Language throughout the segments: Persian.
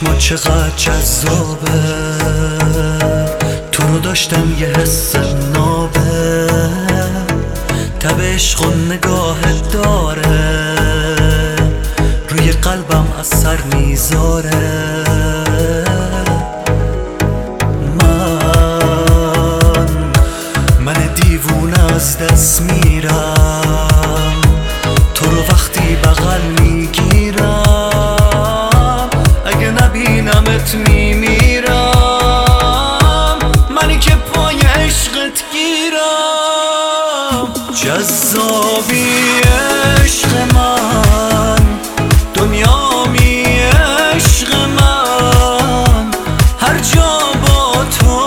چشما چقدر جذابه، تو رو داشتم یه حس نابه، تب عشق و نگاهت داره، روی قلبم اثر میذاره. من دیوونه از دست میرم، تو رو وقتی بغل میگیرم، اگه نبینمت میمیرم، منی که پای عشقت گیرم. جذابی عشق من، دنیامی عشق من، هر جا با تو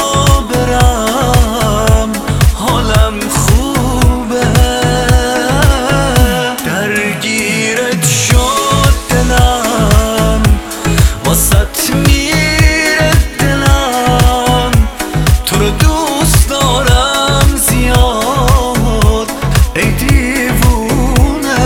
برم حالم خوبه، درگیرت شد دلم، واسط میره دلم، تو رو دوست دارم زیاد ای دیوونه.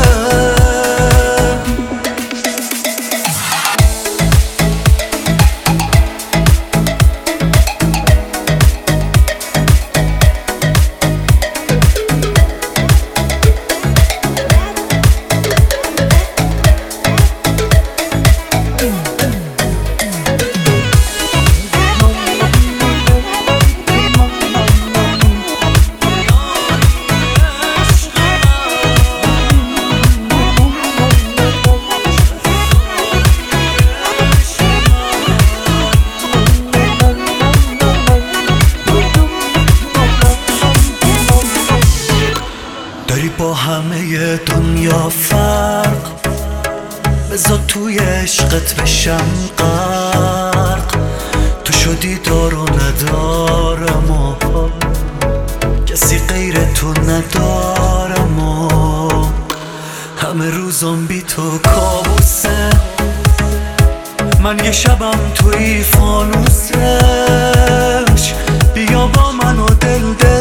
داری با همه دنیا فرق، بذار توی عشقت بشم غرق، تو شدی دار و ندارم و کسی غیر تو ندارم و همه روزم بی تو کابوسه، من یه شبم توی فانوسش، بیا با من و دل